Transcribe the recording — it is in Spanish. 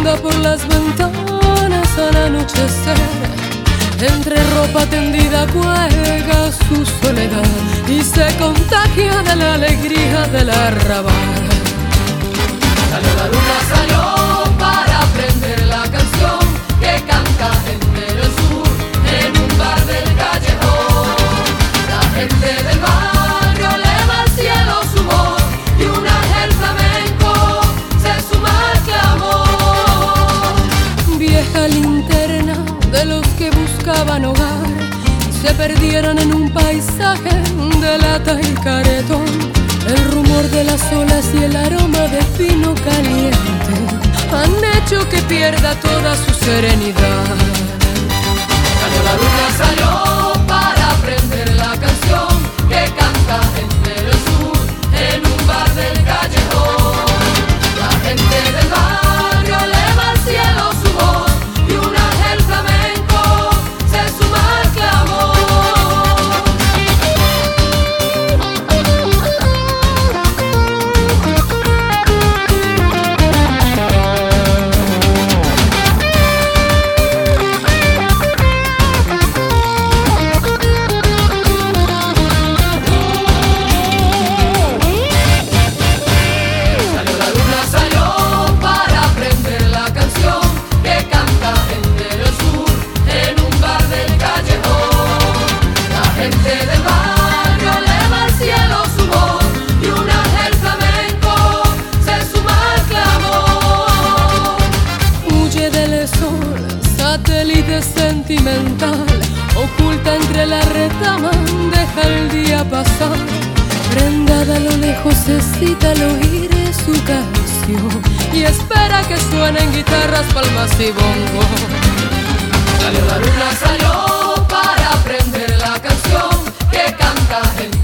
mira por las ventanas al anochecer. Entre ropa tendida cuelga su soledad y se contagia de la alegría del arrabal. Salió la luna, salió para aprender la canción que canta gente del sur en un bar del callejón. La gente del barrio eleva al cielo su voz y un ángel flamenco se suma al clamor. Vieja linterna de los que buscaban hogar, se perdieron en un paisaje de lata y caretón. El rumor de las olas y el aroma de vino caliente han hecho que pierda toda su serenidad. Salió la luna, salió para aprender la canción que canta gente del sur en un bar del callejón. La gente del barrio eleva al cielo su voz y un ángel flamenco se suma al clamor. Satélite sentimental, oculta entre la retama, deja el día pasar. Prendada a lo lejos excita al oír su canción y espera que suenen guitarras, palmas y bongo. Salió la luna, salió para aprender la canción que canta gente